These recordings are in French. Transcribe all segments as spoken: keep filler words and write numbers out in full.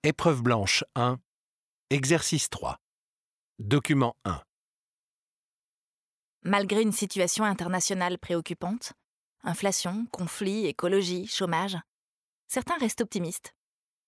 Épreuve blanche un, exercice trois. Document un. Malgré une situation internationale préoccupante, inflation, conflits, écologie, chômage, certains restent optimistes. Pourquoi ?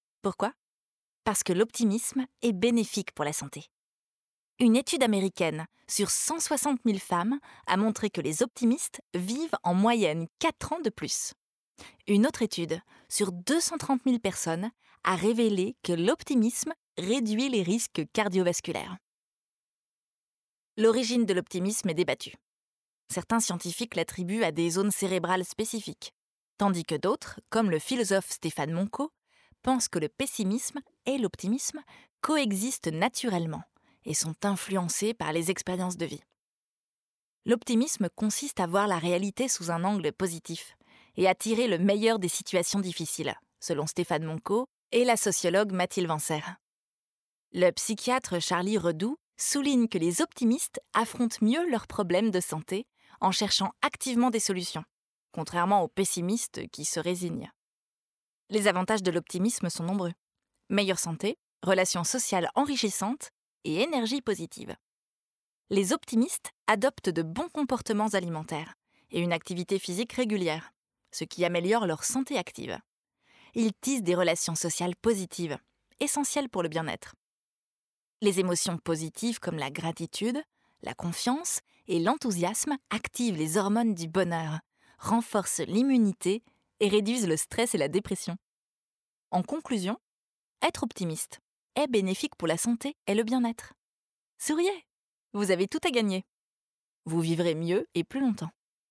Parce que l'optimisme est bénéfique pour la santé. Une étude américaine sur cent soixante mille femmes a montré que les optimistes vivent en moyenne quatre ans de plus. Une autre étude sur deux cent trente mille personnes a révélé que l'optimisme réduit les risques cardiovasculaires. L'origine de l'optimisme est débattue. Certains scientifiques l'attribuent à des zones cérébrales spécifiques, tandis que d'autres, comme le philosophe Stéphane Monco, pensent que le pessimisme et l'optimisme coexistent naturellement et sont influencés par les expériences de vie. L'optimisme consiste à voir la réalité sous un angle positif et à tirer le meilleur des situations difficiles, selon Stéphane Monco et la sociologue Mathilde Vancer. Le psychiatre Charlie Redoux souligne que les optimistes affrontent mieux leurs problèmes de santé en cherchant activement des solutions, contrairement aux pessimistes qui se résignent. Les avantages de l'optimisme sont nombreux. Meilleure santé, relations sociales enrichissantes et énergie positive. Les optimistes adoptent de bons comportements alimentaires et une activité physique régulière, ce qui améliore leur santé active. Ils tissent des relations sociales positives, essentielles pour le bien-être. Les émotions positives comme la gratitude, la confiance et l'enthousiasme activent les hormones du bonheur, renforcent l'immunité et réduisent le stress et la dépression. En conclusion, être optimiste est bénéfique pour la santé et le bien-être. Souriez, vous avez tout à gagner. Vous vivrez mieux et plus longtemps.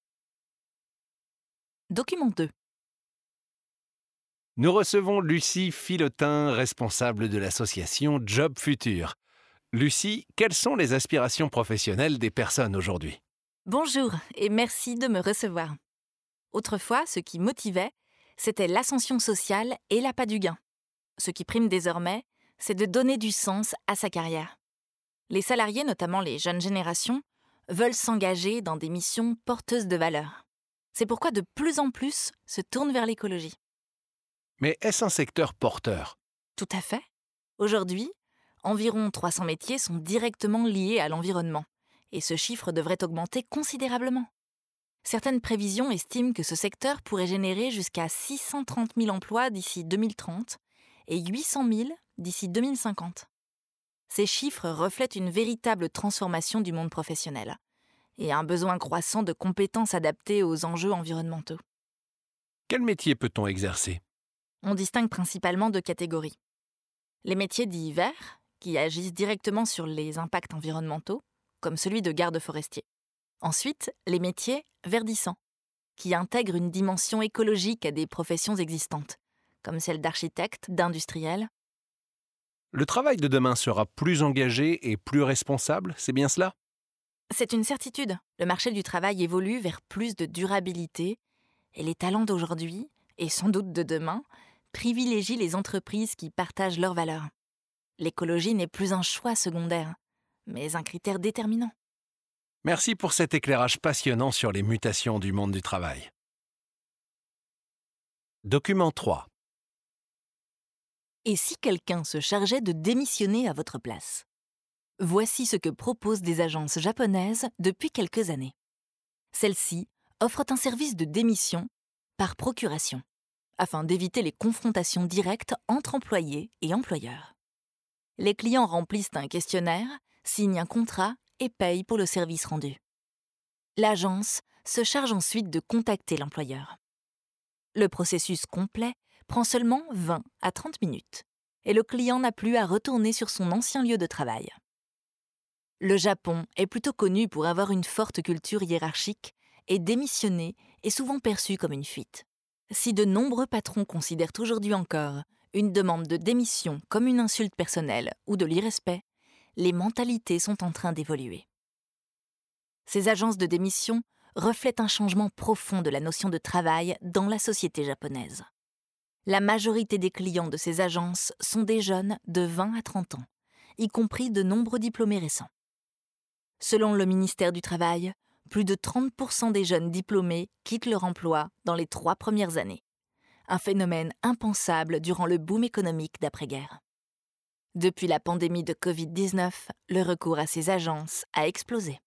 Document deux. Nous recevons Lucie Philotin, responsable de l'association Job Futur. Lucie, quelles sont les aspirations professionnelles des personnes aujourd'hui ? Bonjour et merci de me recevoir. Autrefois, ce qui motivait, c'était l'ascension sociale et l'appât du gain. Ce qui prime désormais, c'est de donner du sens à sa carrière. Les salariés, notamment les jeunes générations, veulent s'engager dans des missions porteuses de valeur. C'est pourquoi de plus en plus se tournent vers l'écologie. Mais est-ce un secteur porteur ? Tout à fait. Aujourd'hui, environ trois cents métiers sont directement liés à l'environnement, et ce chiffre devrait augmenter considérablement. Certaines prévisions estiment que ce secteur pourrait générer jusqu'à six cent trente mille emplois d'ici deux mille trente et huit cent mille d'ici deux mille cinquante. Ces chiffres reflètent une véritable transformation du monde professionnel et un besoin croissant de compétences adaptées aux enjeux environnementaux. Quel métier peut-on exercer ? On distingue principalement deux catégories. Les métiers dits verts, qui agissent directement sur les impacts environnementaux, comme celui de garde forestier. Ensuite, les métiers verdissants, qui intègrent une dimension écologique à des professions existantes, comme celle d'architecte, d'industriel. Le travail de demain sera plus engagé et plus responsable, c'est bien cela ? C'est une certitude. Le marché du travail évolue vers plus de durabilité et les talents d'aujourd'hui, et sans doute de demain, privilégient les entreprises qui partagent leurs valeurs. L'écologie n'est plus un choix secondaire, mais un critère déterminant. Merci pour cet éclairage passionnant sur les mutations du monde du travail. Document trois. Et si quelqu'un se chargeait de démissionner à votre place ? Voici ce que proposent des agences japonaises depuis quelques années. Celles-ci offrent un service de démission par procuration, afin d'éviter les confrontations directes entre employés et employeurs. Les clients remplissent un questionnaire, signent un contrat et payent pour le service rendu. L'agence se charge ensuite de contacter l'employeur. Le processus complet prend seulement vingt à trente minutes et le client n'a plus à retourner sur son ancien lieu de travail. Le Japon est plutôt connu pour avoir une forte culture hiérarchique et démissionner est souvent perçu comme une fuite. Si de nombreux patrons considèrent aujourd'hui encore une demande de démission comme une insulte personnelle ou de l'irrespect, les mentalités sont en train d'évoluer. Ces agences de démission reflètent un changement profond de la notion de travail dans la société japonaise. La majorité des clients de ces agences sont des jeunes de vingt à trente ans, y compris de nombreux diplômés récents. Selon le ministère du Travail, plus de trente pour cent des jeunes diplômés quittent leur emploi dans les trois premières années. Un phénomène impensable durant le boom économique d'après-guerre. Depuis la pandémie de covid dix-neuf, le recours à ces agences a explosé.